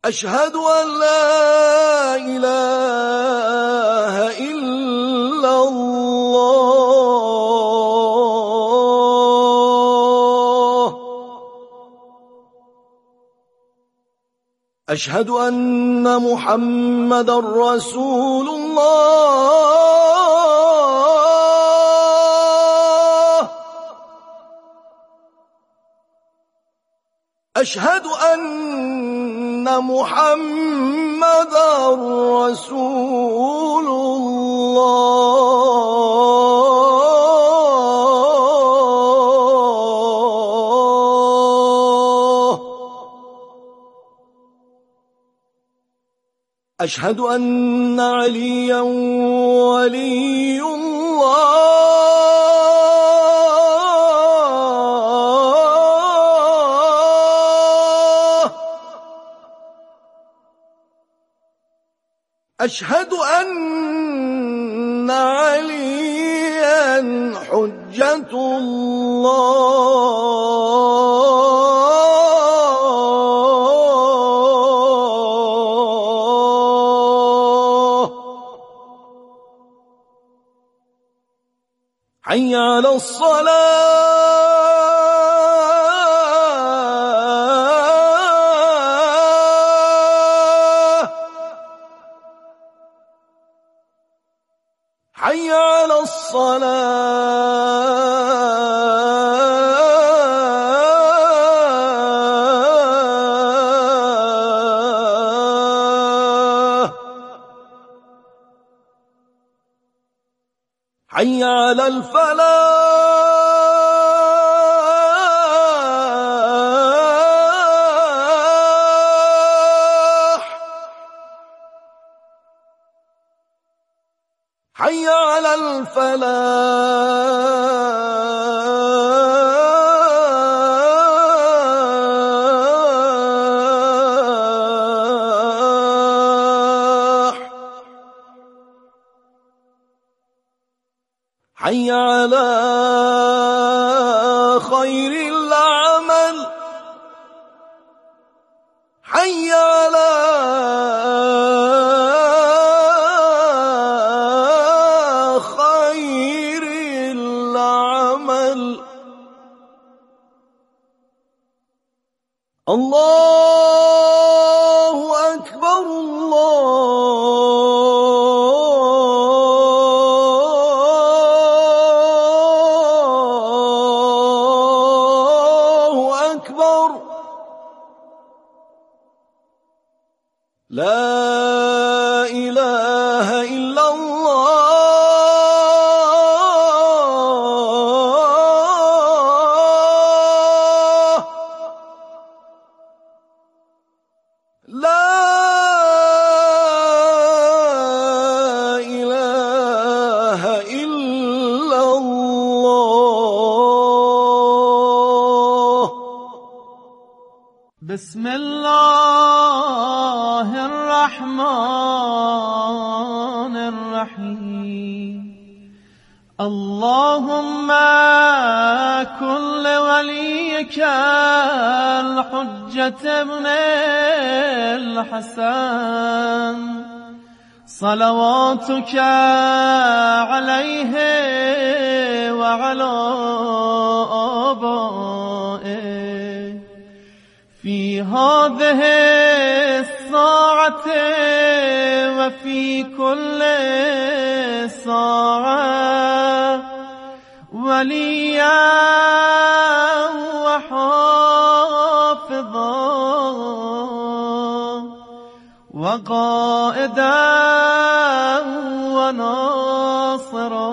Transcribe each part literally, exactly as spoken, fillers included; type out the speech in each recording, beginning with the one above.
أشهد أن لا إله إلا الله. أشهد أن محمدًا رسول الله. أشهد أن محمدًا رسول الله. أشهد أن عليًا ولي الله. أشهد أن عليًا حجة الله. حي على الصلاة. حي على الصلاة. حي على الفلاح. حي على الفلاح. حي على خير العمل. حي على خير العمل. الله أكبر. الله أكبر. لا إله إلا الله. لا إله إلا الله. بسم الله الرحمن الرحيم. اللهم كن لوليك الحجة ابن الحسن صلواتك عليه وعلى آبائه في هذه الساعة وفي كل ساعة وليا وحافظا وقائدا وناصرا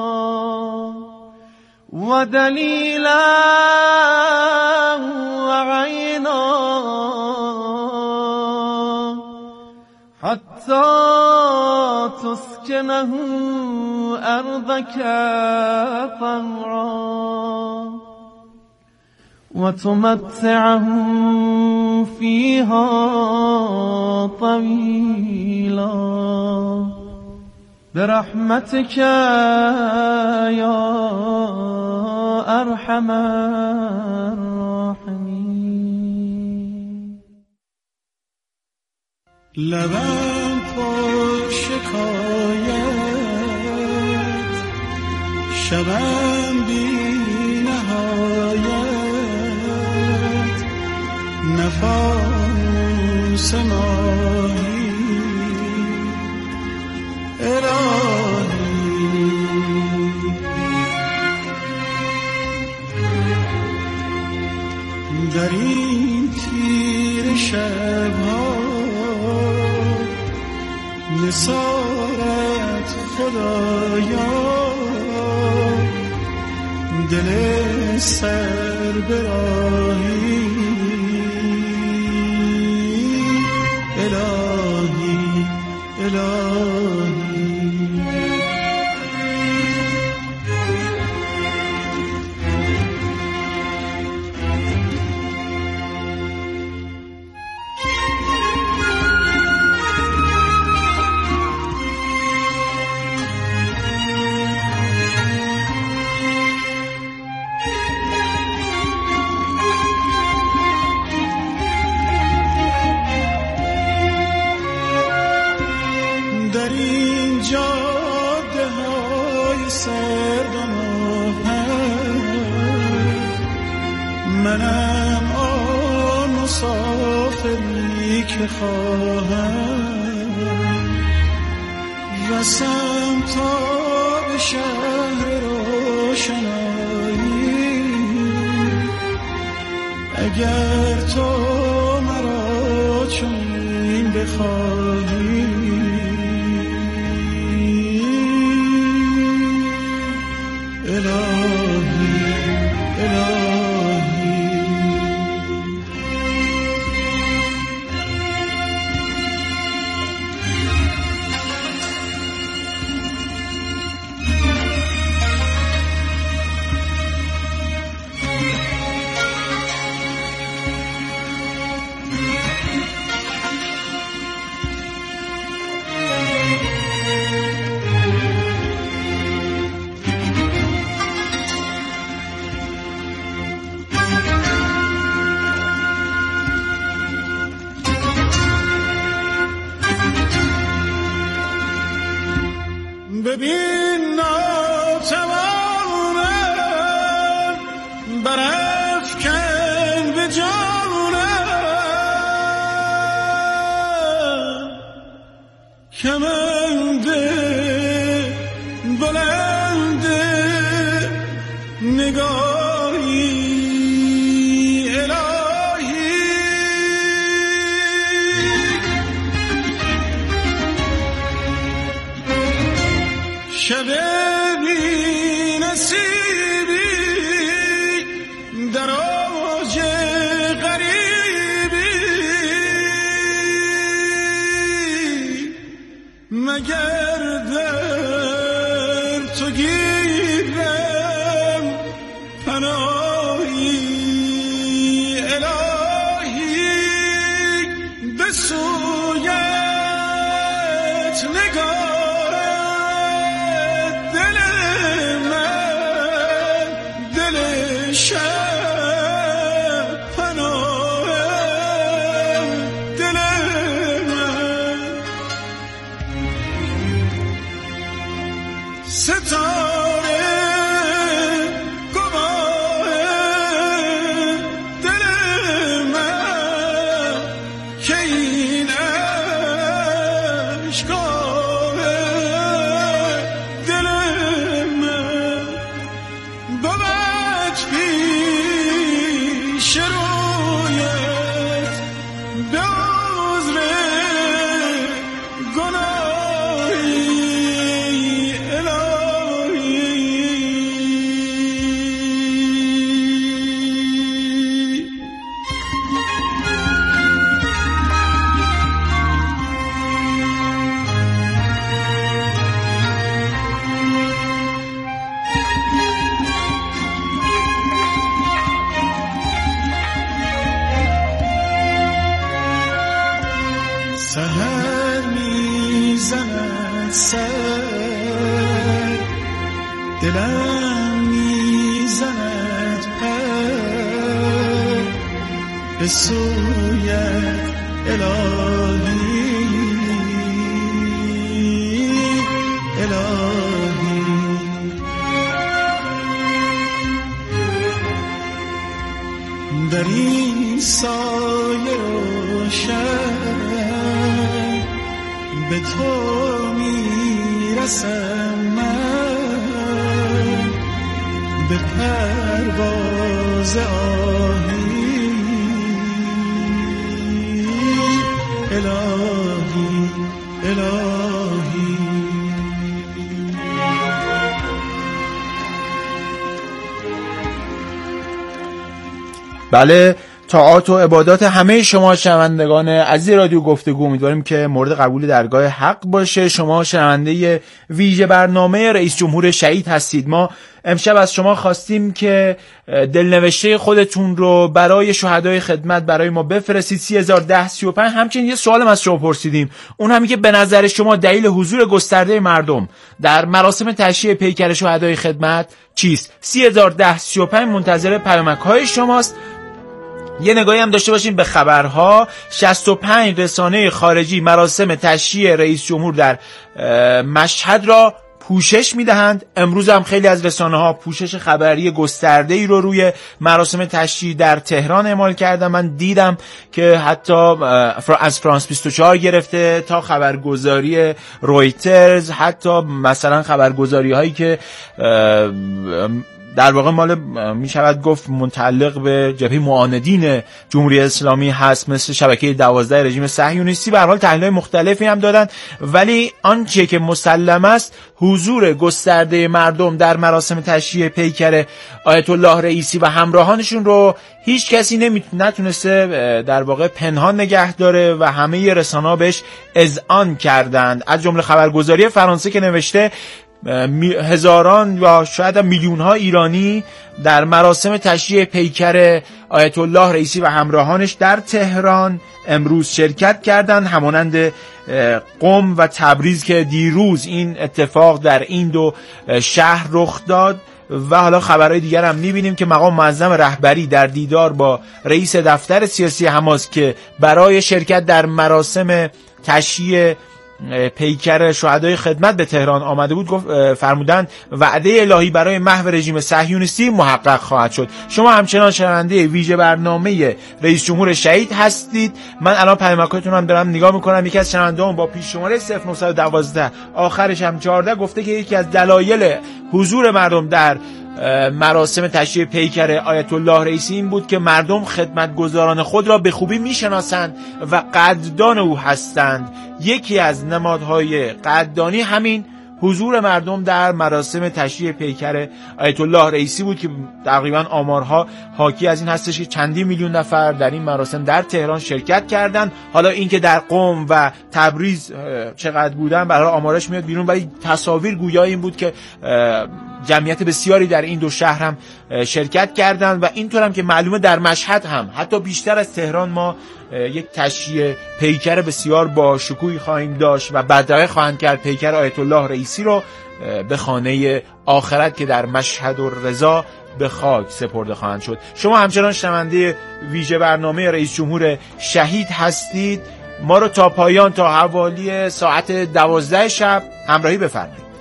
ودليلا وعينا حتى تسكنه أرضك طوعا وتمتعه فيها طويلا برحمتك يا أرحم الراحمين. لبم پر شکایت، شبم بی نهایت، نفس ماهی الهی. در این تیر شبها نثارت خدایا، دل سر براهی الهی الهی. در این جاده های سرد و ماهد، منم آن مسافری که خواهم رسم تا به شهر روشنایی. اگر تو مرا چنین بخواهی الهی الهی. ببین ناتوانم برافکن به جانم، کمند بلند نگاهی الهی. شب بی نصیبی در اوج غریبی، مگر در تو گیرم پناهی الهی. به سویت نگاه ستاره گواه دل من که این عشقاه دل من بود پیش رویت به عذر گناهی سحر میزند سر، دلم میزند پر به سویت الهی. باشد به تو میرسم من به پرواز آهی الهی الهی. بله، طاعات و عبادات همه شما شنوندگان عزیز رادیو گفتگو امیدواریم که مورد قبول درگاه حق باشه. شما شنونده ویژه برنامه رئیس جمهور شهید هستید. ما امشب از شما خواستیم که دلنوشته خودتون رو برای شهدای خدمت برای ما بفرستید. سی هزار ده سی و پنج. همچنین یه سوالم از شما پرسیدیم، اون همی که به نظر شما دلیل حضور گسترده مردم در مراسم تشییع پیکر شهدای خدمت چیست؟ سی هزار ده سی و پنج منتظر پیامک‌های شماست. یه نگاهی هم داشته باشیم به خبرها. شصت و پنج رسانه خارجی مراسم تشییع رئیس جمهور در مشهد را پوشش میدهند. امروز هم خیلی از رسانه ها پوشش خبری گسترده ای رو روی مراسم تشییع در تهران اعمال کردن. من دیدم که حتی از فرانس بیست و چهار گرفته تا خبرگزاری رویترز، حتی مثلا خبرگزاری هایی که در واقع مال می شود گفت متعلق به جبهه معاندین جمهوری اسلامی هست، مثل شبکه دوازده رژیم صهیونیستی، به هر حال تحلیل‌های مختلفی هم دادن. ولی آنچه که مسلم است حضور گسترده مردم در مراسم تشییع پیکر آیت الله رئیسی و همراهانشون رو هیچ کسی نتونسته در واقع پنهان نگه داره و همه رسانه‌ها بهش اذعان کردند. از جمله خبرگزاری فرانسه که نوشته هزاران یا شاید میلیون ها ایرانی در مراسم تشییع پیکر آیت الله رئیسی و همراهانش در تهران امروز شرکت کردند، همانند قم و تبریز که دیروز این اتفاق در این دو شهر رخ داد. و حالا خبرهای دیگر هم میبینیم که مقام معظم رهبری در دیدار با رئیس دفتر سیاسی حماس که برای شرکت در مراسم تشییع پیکر شهدای خدمت به تهران آمده بود، گفت فرمودند وعده الهی برای محو رژیم صهیونیستی محقق خواهد شد. شما همچنان شنونده ویژه برنامه رئیس جمهور شهید هستید. من الان پیامکاتون هم دارم نگاه میکنم. یکی از شنونده‌ام با پیش شماره صفر نه یک دو آخرش هم چهارده گفته که یکی از دلایل حضور مردم در مراسم تشییع پیکر آیت الله رئیسی این بود که مردم خدمتگزاران خود را به خوبی میشناسند و قدردان او هستند. یکی از نمادهای قدردانی همین حضور مردم در مراسم تشییع پیکر آیت الله رئیسی بود که تقریبا آمارها حاکی از این هستش که چندین میلیون نفر در این مراسم در تهران شرکت کردند. حالا اینکه در قم و تبریز چقدر بودن برای آمارش میاد بیرون، ولی تصاویر گویای این بود که جمعیت بسیاری در این دو شهر هم شرکت کردند. و اینطور هم که معلومه در مشهد هم حتی بیشتر از تهران ما یک تشییع پیکر بسیار با شکوهی خواهیم داشت و بدرقه خواهند کرد پیکر آیت الله رئیسی رو به خانه آخرت که در مشهد و رضا به خاک سپرده خواهند شد. شما همچنان شنونده ویژه برنامه رئیس جمهور شهید هستید. ما رو تا پایان، تا حوالی ساعت دوازده شب همراهی بفرمایید.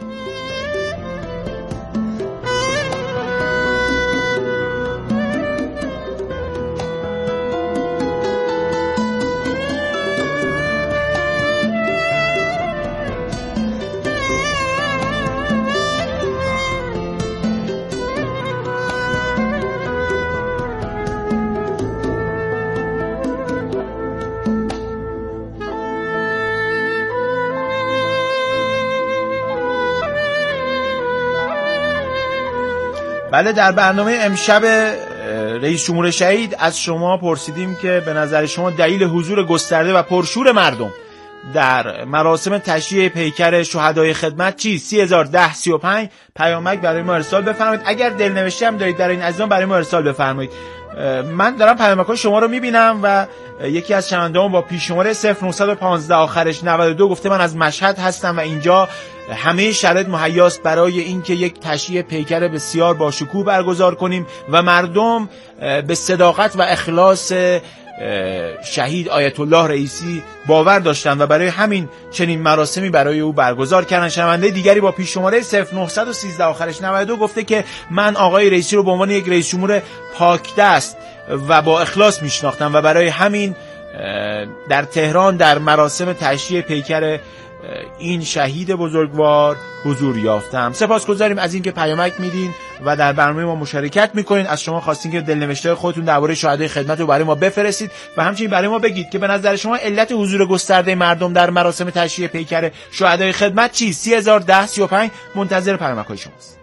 بله، در برنامه امشب رئیس جمهور شهید از شما پرسیدیم که به نظر شما دلیل حضور گسترده و پرشور مردم در مراسم تشییع پیکر شهدای خدمت چیست؟ سی هزار ده سی و پنج پیامک برای ما ارسال بفرمایید. اگر دلنوشته هم دارید در این عزیزان برای ما ارسال بفرمایید. من دارم پیامک‌های شما رو میبینم و یکی از شنونده‌ام با پیش شماره صفر نه یک پنج آخرش نود و دو گفته من از مشهد هستم و اینجا همه شرایط مهیاست برای اینکه یک تشییع پیکر بسیار با شکوه برگزار کنیم و مردم به صداقت و اخلاص شهید آیت الله رئیسی باور داشتن و برای همین چنین مراسمی برای او برگزار کردن. شنونده دیگری با پیش شماره صفر نه یک سه آخرش نود و دو گفته که من آقای رئیسی رو به عنوان یک رئیس جمهور پاکدست و با اخلاص میشناختم و برای همین در تهران در مراسم تشییع پیکر این شهید بزرگوار حضور یافتم. سپاسگزاریم از اینکه پیامک میدین و در برنامه ما مشارکت میکنین. از شما خواستیم که دلنوشته خودتون درباره شهدای خدمت رو برای ما بفرستید و همچنین برای ما بگید که به نظر شما علت حضور گسترده مردم در مراسم تشییع پیکر شهدای خدمت چیست؟ سی هزار و ده سی و پنج منتظر پیامک‌های شماست.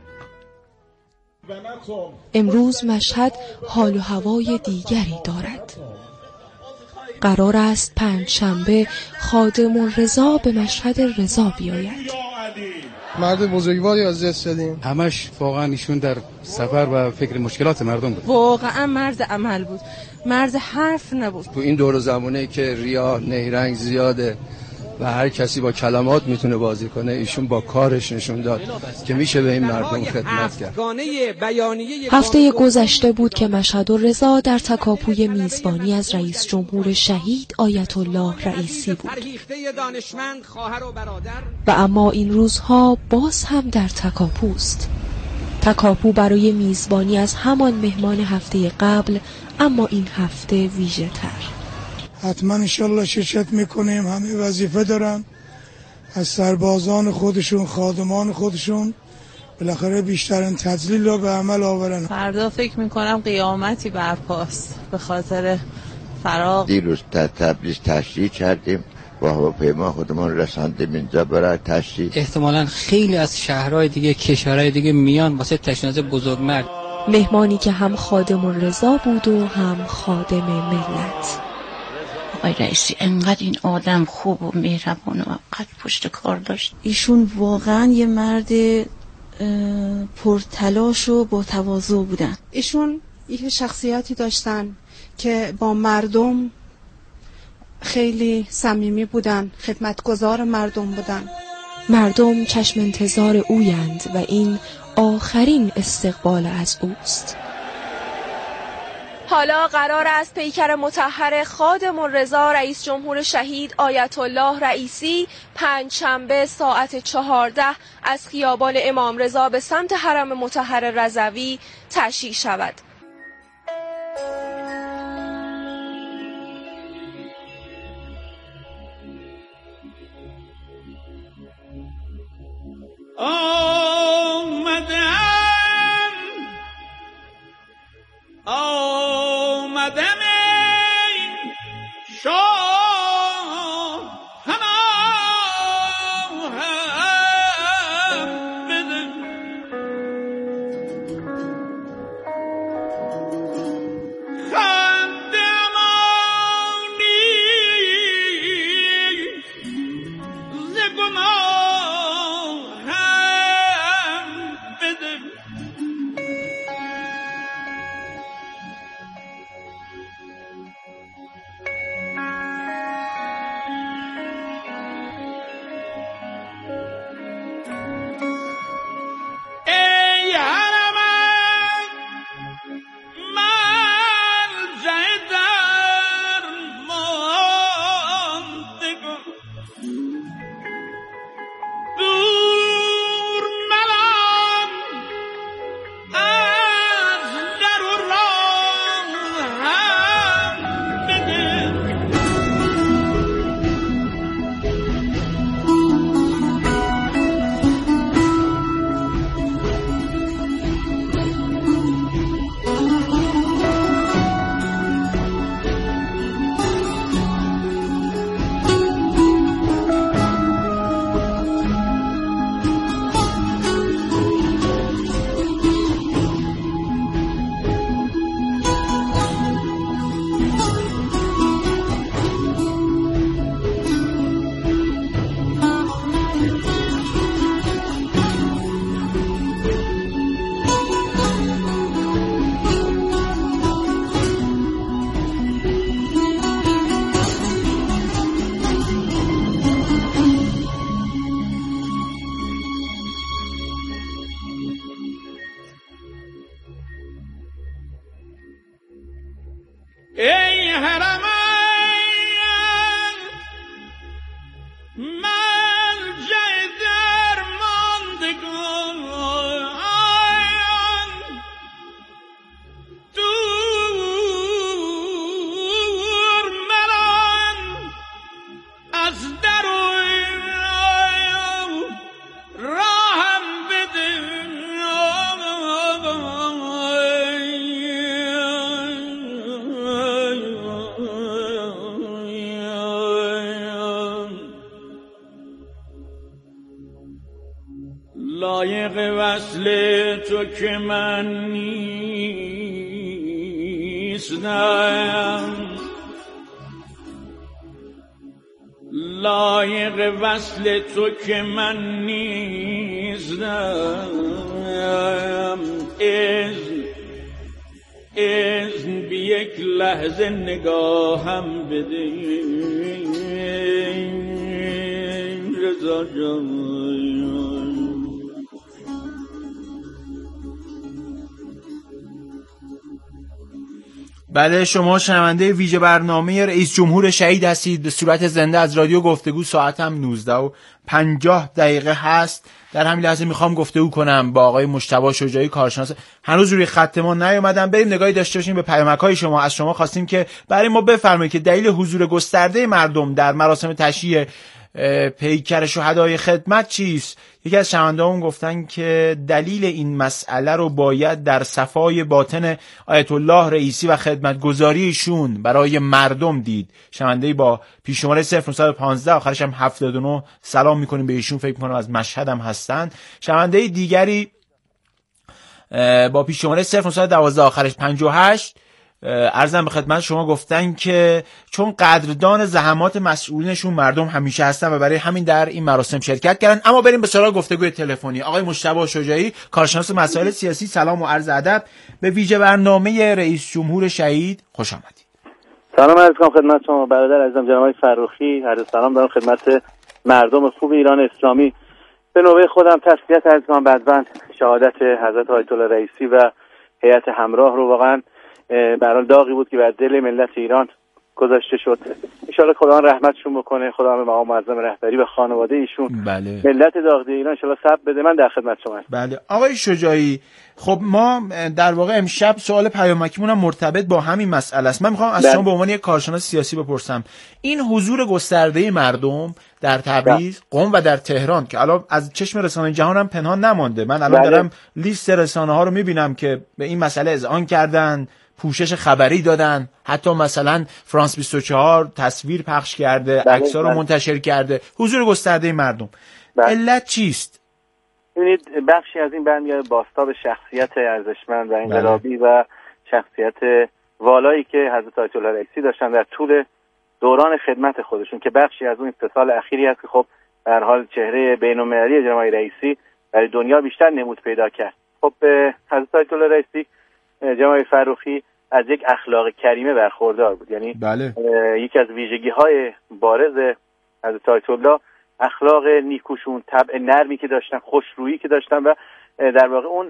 امروز مشهد حال و هوای دیگری دارد. قرار است پنج شنبه خادم الرضا به مشهد رضا بیاید. مرد بزرگواری از دست دادیم. همش واقعا ایشون در سفر و فکر مشکلات مردم بود. واقعا مرد عمل بود، مرد حرف نبود. تو این دور و زمانه که ریا نیرنگ زیاده و هر کسی با کلمات میتونه بازی کنه، ایشون با کارش نشون داد که میشه به این مردم خدمت کرد. هفته گذشته بود که مشهد الرضا در تکاپوی میزبانی از رئیس جمهور شهید آیت الله رئیسی بود و اما این روزها باز هم در تکاپوست. تکاپو برای میزبانی از همان مهمان هفته قبل، اما این هفته ویژه تر. حتما انشالله شرکت میکنیم. همه وظیفه دارن، از سربازان خودشون، خادمان خودشون، بالاخره بیشترین تذلیل رو به عمل آورن. فردا فکر میکنم قیامتی برپاست به خاطر فراق. دیروز در تبریز تشریح کردیم با هواپیما خودمون رساندیم اینجا برای تشریح. احتمالاً خیلی از شهرهای دیگه، کشورهای دیگه میان واسه تشناز بزرگمرد. مهمانی که هم خادم الرضا بود و هم خادم ملت. آقای رئیسی انقدر این آدم خوب و مهربان و قد پشت کار داشت. ایشون واقعا یه مرد پرتلاش و با تواضع بودن. ایشون یه شخصیتی داشتن که با مردم خیلی صمیمی بودن، خدمتگزار مردم بودن. مردم چشم انتظار اویند و این آخرین استقبال از اوست. حالا قرار است پیکر مطهر خادم الرضا رئیس جمهور شهید آیت الله رئیسی پنجشنبه ساعت چهارده از خیابان امام رضا به سمت حرم مطهر رضوی تشییع شود. آمدم آمدم شاه همان بده خندمانی ز گناه لایق وصل تو که من نیستم، لایق وصل تو که من نیستم، اذن اذن بی یک لحظه نگاهم بده رضا جان. بله، شما شنونده ویژه برنامه رئیس جمهور شهید هستید. به صورت زنده از رادیو گفتگو. ساعت هم نوزده و پنجاه دقیقه هست. در همین لحظه میخوام گفتگو کنم با آقای مجتبی شجاعی، کارشناس. هنوز روی خط ما نیومدن. بریم نگاهی داشته باشیم به پیامک‌های شما. از شما خواستیم که برای ما بفرمایید که دلیل حضور گسترده مردم در مراسم تشییع پیکر شهدای خدمت چیست؟ یکی از شنونده‌هامون گفتن که دلیل این مسئله رو باید در صفای باطن آیت الله رئیسی و خدمتگزاریشون برای مردم دید. شنونده‌ای با پیش شماره صفر نه یک پنج آخرش هم هفتاد و نه سلام می‌کنیم به ایشون، فکر می‌کنم از مشهد هم هستن. شنونده دیگری با پیش شماره صفر نه یک یک آخرش پنجاه و هشت عرضم به خدمت شما گفتن که چون قدردان زحمات مسئولینشون مردم همیشه هستن و برای همین در این مراسم شرکت کردن. اما بریم به سراغ گفتگوی تلفنی. آقای مجتبی شجاعی، کارشناس مسائل سیاسی، سلام و عرض ادب به ویژه برنامه رئیس جمهور شهید خوش آمدید. سلام عرض می‌کنم خدمت شما برادر عزیزم جناب آقای فرخی. عرض سلام دارم خدمت مردم خوب ایران اسلامی. به نوبه خودم تسلیت عرض می‌کنم بعد شهادت حضرت آیت الله رئیسی و هیئت همراه رو. واقعا به هر حال داغی بود که بر دل ملت ایران گذاشته شد. ان شاء الله خدا رحمتشون بکنه، خدا به مقام معظم رهبری و خانواده ایشون، بله. ملت داغ ایران ان شاء الله صبر بده. من در خدمت شما هستم. بله آقای شجاعی، خب ما در واقع امشب سوال پیامکیمون هم مرتبط با همین مسئله است. من میخوام از شما به عنوان یک کارشناس سیاسی بپرسم، این حضور گسترده مردم در تبریز، قم و در تهران که الان از چشم رسانه جهان هم پنهان نمانده، من الان بله. دارم لیست رسانه ها رو میبینم که به این مسئله اذعان کردن، پوشش خبری دادن، حتی مثلا فرانس بیست و چهار تصویر پخش کرده، عکس‌ها رو منتشر کرده. حضور گسترده مردم، بله. علت چیست؟ ببینید بخشی از این برمیاد بازتاب شخصیت ارزشمند و انقلابی بله. و شخصیت والایی که حضرت آیت الله رئیسی داشتن در طول دوران خدمت خودشون، که بخشی از اون اتصال اخیری است که خب به هر حال چهره بین‌المللی جناب رئیسی برای دنیا بیشتر نمود پیدا کرد. خب حضرت آیت الله رئیسی جناب فرخی از یک اخلاق کریمه برخوردار بود. یعنی بله. یکی از ویژگی‌های بارز حضرت آیت الله اخلاق نیکوشون، طبع نرمی که داشتن، خوشرویی که داشتن و در واقع اون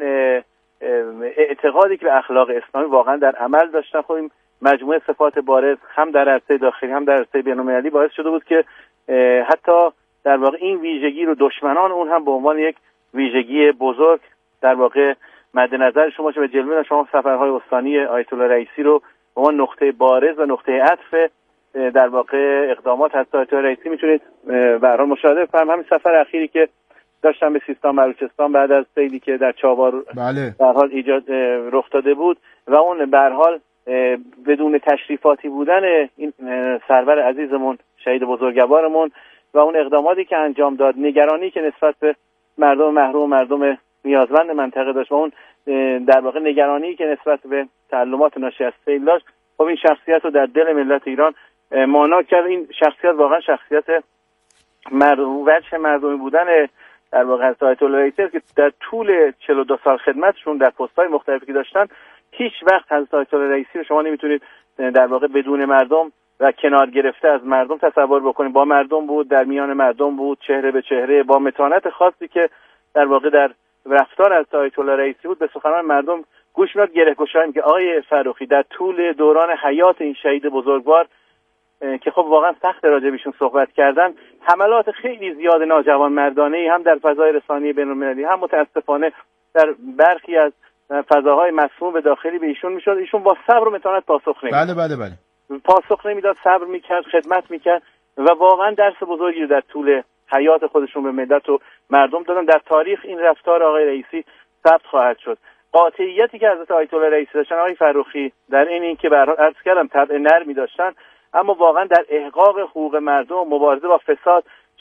اعتقادی که به اخلاق اسلامی واقعا در عمل داشتن. خب این مجموعه صفات بارز هم در عرصه داخلی هم در عرصه بین‌المللی باعث شده بود که حتی در واقع این ویژگی رو دشمنان اون هم به عنوان یک ویژگی بزرگ در واقع مد نظر شما باشه و جلوه شما سفرهای استانی آیت الله رئیسی رو به عنوان نقطه بارز و نقطه عطف در واقع اقدامات حضرت آیت الله رئیسی میتونید به هر حال مشاهده بفرمایید. همین سفر اخیری که داشتن به سیستان بلوچستان بعد از سیلی که در چابهار بله. به هر حال ایجاد رخ داده بود و اون به هر حال بدون تشریفاتی بودن این سرور عزیزمون شهید بزرگوارمون و اون اقداماتی که انجام داد، نگرانی که نسبت به مردم محروم، مردم نیازمند منطقه داشت و اون در واقع نگرانی که نسبت به تعلمات ناشی از سیل داشت، خب این شخصیت رو در دل ملت ایران مانا کرد. این شخصیت واقعا شخصیت مردم وجه مردمی بودن در واقع حضرت آیت الله رئیسی که در طول چهل و دو سال خدمتشون در پست‌های مختلفی که داشتن هیچ وقت حضرت آیت الله رئیسی رو شما نمیتونید در واقع بدون مردم و کنار گرفته از مردم تصور بکنید. با مردم بود، در میان مردم بود، چهره به چهره، با متانت خاصی که در واقع در رفتار از آیت الله رئیسی بود به سخنان مردم گوش میداد. گره‌گشایی که آقای فرخی در طول دوران حیات این شهید بزرگوار که خب واقعا سخت راجع بهشون صحبت کردن، حملات خیلی زیاد ناجوان مردانه‌ای هم در فضای رسانه‌ای بین‌المللی هم متاسفانه در برخی از فضاهای مسموم به داخلی به ایشون میشد. ایشون با صبر و متانت پاسخ نمیداد. بله بله بله. پاسخ نمیداد، صبر میکرد، خدمت میکرد و واقعا درس بزرگی رو در طول حیات خودشون به ملت و مردم دادن. در تاریخ این رفتار آقای رئیسی ثبت خواهد شد. قاطعیتی که حضرت آیت الله رئیسی داشتن آقای فرخی در این این که به هر حال عرض کردم طبع نرمی داشتن، اما واقعا در احقاق حقوق مردم، مبارزه با فساد،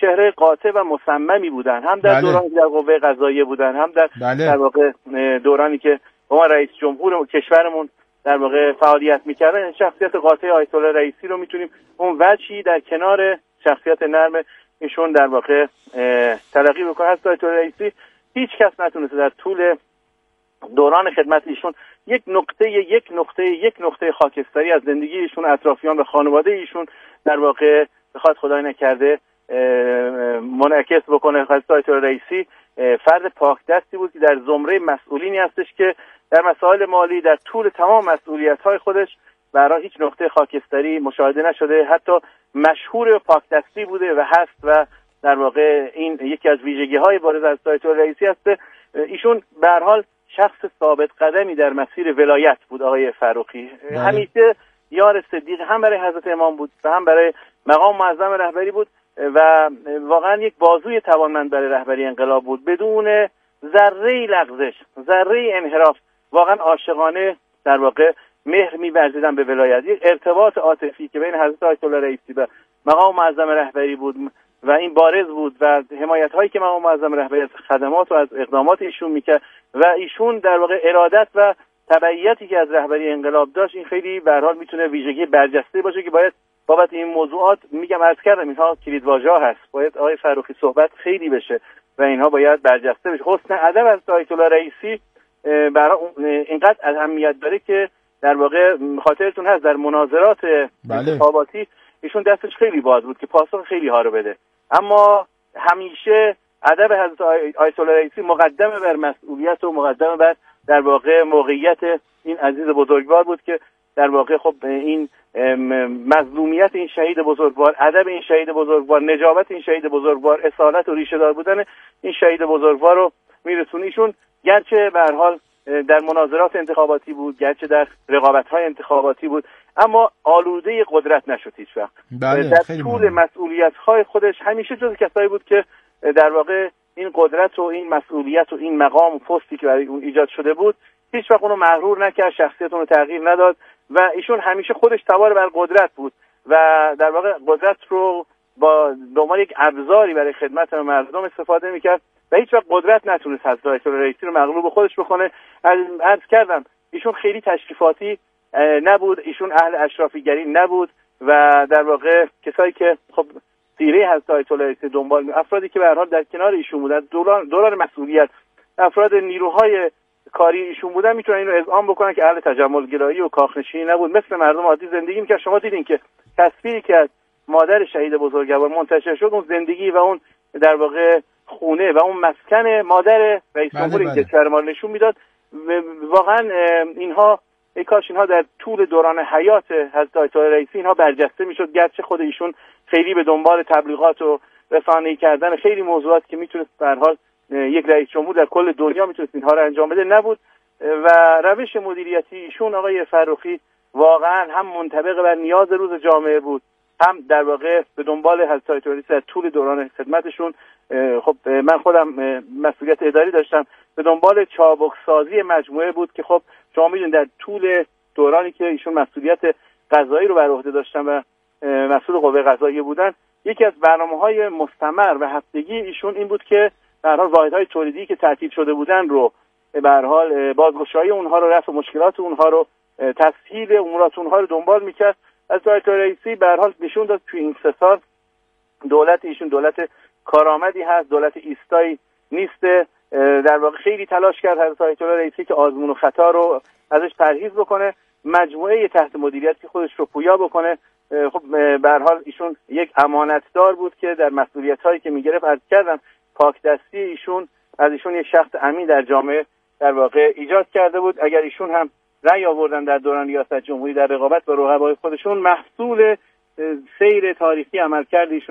چهره قاطع و مصممی بودن، هم در بله. دورانی که در قوه قضاییه بودن، هم در بله. در واقع دورانی که با رئیس جمهور کشورمون در واقع فعالیت میکردن. شخصیت قاطع آیت الله رئیسی رو میتونیم اون وجهی در کنار شخصیت نرم ایشون در واقع تلقی بکنه. حتی آیت الله رئیسی هیچ کس نتونسته در طول دوران خدمت ایشون یک نقطه یک نقطه یک نقطه خاکستری از زندگی ایشون، اطرافیان و خانواده ایشون در واقع بخواد خدای نکرده منعکس بکنه. حتی آیت الله رئیسی فرد پاک دستی بود که در زمره مسئولینی هستش که در مسائل مالی در طول تمام مسئولیت‌های خودش برای هیچ نقطه خاکستری مشاهده نشده، حتی مشهور و پاک دستی بوده و هست و در واقع این یکی از ویژگی‌های بارز از آیت الله رئیسی هست. ایشون به هر حال شخص ثابت قدمی در مسیر ولایت بود. آقای فروخی بله. همیشه یار صدیق هم برای حضرت امام بود و هم برای مقام معظم رهبری بود و واقعا یک بازوی توانمند برای رهبری انقلاب بود، بدون ذره لغزش، ذره انحراف. واقعا عاشقانه در واقع مهر می‌ورزیدن به ولایت. یک ارتباط عاطفی که بین حضرت آیت الله رئیسی و مقام معظم رهبری بود و این بارز بود و حمایت‌هایی که مقام معظم رهبری از خدمات و از اقدامات ایشون میکرد و ایشون در واقع ارادت و تبعیتی که از رهبری انقلاب داشت، این خیلی به هر حال میتونه ویژگی برجسته باشه که باید بابت این موضوعات میگم عرض کردم اینها کلیدواژه‌ها هست، باید آقای فروخی صحبت خیلی بشه و اینها باید برجسته بشه. حسن ادب از آیت الله رئیسی برای اینقدر اهمیت داره که در واقع خاطرتون هست در مناظرات انتخاباتی ایشون دستش خیلی باز بود که پاسخ خیلی ها رو بده، اما همیشه ادب حضرت آیت الله رئیسی مقدم بر مسئولیت و مقدم بر در واقع موقعیت این عزیز بزرگوار بود که در واقع خب این مظلومیت این شهید بزرگوار، ادب این شهید بزرگوار، نجابت این شهید بزرگوار، اصالت و ریشه دار بودن این شهید بزرگوار رو میرسونه. ایشون گرچه به هر حال در مناظرات انتخاباتی بود، گرچه در رقابت‌های انتخاباتی بود، اما آلوده قدرت نشد هیچ وقت. بله، در طول مسئولیت‌های خودش همیشه جز کسایی بود که در واقع این قدرت و این مسئولیت و این مقام و پستی که برای اون ایجاد شده بود هیچ وقت اونو مغرور نکرد، شخصیت اونو تغییر نداد و ایشون همیشه خودش سوار بر قدرت بود و در واقع قدرت رو با دنبال یک ابزاری برای خدمت مردم استفاده میکرد و هیچ وقت قدرت نتونست حضرت آیت الله رئیسی رو مغلوب خودش بکنه. عرض کردم ایشون خیلی تشریفاتی نبود، ایشون اهل اشرافیگری نبود و در واقع کسایی که خب سیره حضرت آیت الله رئیسی دنبال می افرادی که به هر حال در کنار ایشون بودن دوران دوران مسئولیت، افراد نیروهای کاری ایشون بودن، میتونن اینو اذعان بکنن که اهل تجمل گرایی و کاخنشینی نبود، مثل مردم عادی زندگی میکرد. شما دیدین که تصویری که از مادر شهید بزرگوار منتشر شد، اون زندگی و اون در واقع خونه و اون مسکن مادر رئیس جمهور این کشور ما نشون میداد. واقعا اینها ای کاش اینها در طول دوران حیات حضرت آیت الله رئیسی اینها برجسته میشد، گرچه خود ایشون خیلی به دنبال تبلیغات و رسانه‌ای کردن خیلی موضوعات که میتونست به هر حال یک رئیس جمهور در کل دنیا میتونست اینها رو انجام بده نبود و روش مدیریتی ایشون آقای فروخی واقعا هم منطبق بر نیاز روز جامعه بود، هم در واقع به دنبال حضرت آیت الله رئیسی در طول دوران خدمتشون. خب من خودم مسئولیت اداری داشتم، به دنبال چابکسازی مجموعه بود که خب شما میدونید در طول دورانی که ایشون مسئولیت قضایی رو بر عهده داشتن و مسئول قوه قضاییه بودن، یکی از برنامه‌های مستمر و هفتگی ایشون این بود که به هر حال واحدهای تولیدی که تعطیل شده بودن رو به هر حال بازگشایی اونها رو، رفع مشکلات اونها رو، تسهیل امورات اونها رو دنبال میکرد. از آیت الله رئیسی به هر حال نشون داد تو این سه سال دولت ایشون دولت کارآمدی هست، دولت ایستایی نیست. در واقع خیلی تلاش کرد حضرت آیت الله رئیسی که آزمون و خطا رو ازش پرهیز بکنه، مجموعه تحت مدیریتی خودش رو پویا بکنه. خب به هر حال ایشون یک امانتدار بود که در مسئولیت‌هایی که میگرفت عرض کردم پاک دستی ایشون از ایشون یک شخص امین در جامعه در واقع ایجاد کرده بود. اگر ایشون هم رأی آوردن در دوران ریاست جمهوری در رقابت با رقبای خودشون، محصول سیر تاریخی عملکرد ایشون